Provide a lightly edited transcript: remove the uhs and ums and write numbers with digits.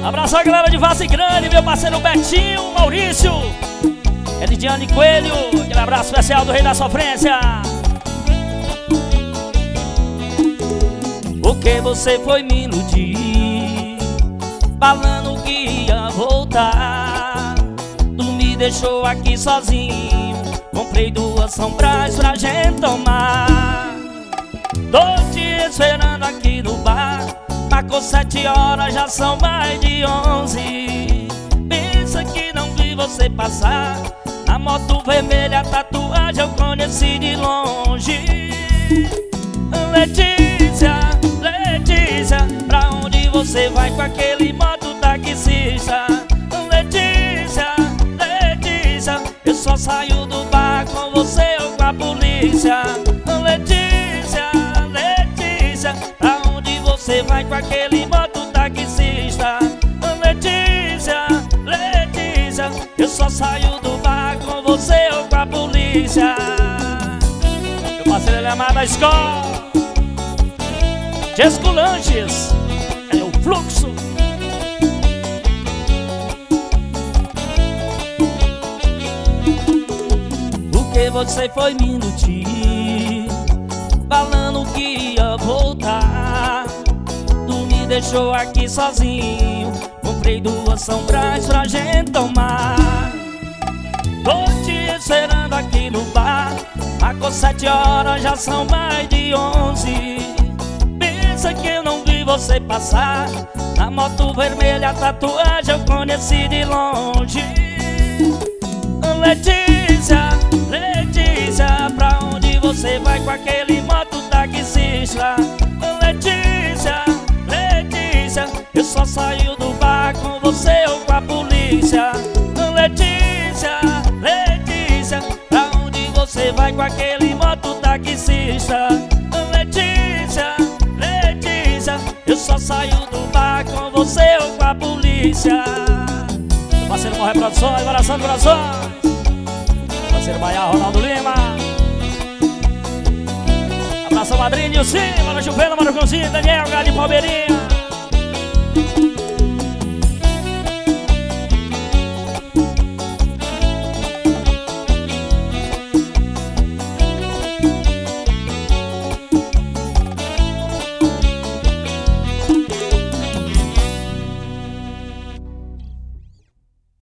Abraço a galera de Vaza Grande, meu parceiro Betinho, Maurício, Elidiane Coelho. Aquele abraço especial do Rei da Sofrência. Porque você foi me iludir, falando que ia voltar. Tu me deixou aqui sozinho, comprei 2 sombras pra gente tomar. Tô te esperando aqui no bar, marcou 7 horas, já são mais de 11. Pensa que não vi você passar, a moto vermelha, a tatuagem eu conheci de longe. Letícia, Letícia, pra onde você vai com aquele moto taxista? Letícia, Letícia, eu só saio do bar com você ou com a polícia. Letícia, Letícia, pra onde você vai com aquele moto taxista? Letícia, Letícia, eu só saio do bar com você ou com a polícia. Meu parceiro, ele é amado da escola, Jesco Lanches, é o fluxo. Porque você foi me iludir, falando que ia voltar. Tu me deixou aqui sozinho, comprei 2 sombras pra gente tomar. Tô te esperando aqui no bar, marcou 7 horas, já são mais de 11. Pensa que eu não vi você passar, a moto vermelha, a tatuagem eu conheci de longe. Letícia, Letícia, pra onde você vai com aquele moto taxista? Letícia, Letícia, eu só saio do bar com você ou com a polícia. Letícia, Letícia, pra onde você vai com aquele moto taxista? Letícia, Letícia, eu só saio do bar com você ou com a polícia. Meu parceiro Morre Produções, Coração de Corações, parceiro Bahia, Ronaldo Lima. Abraço Madrinho, sim, Mano Chupena, Mano Cunzinho, Daniel, Gado de Palmeirinha.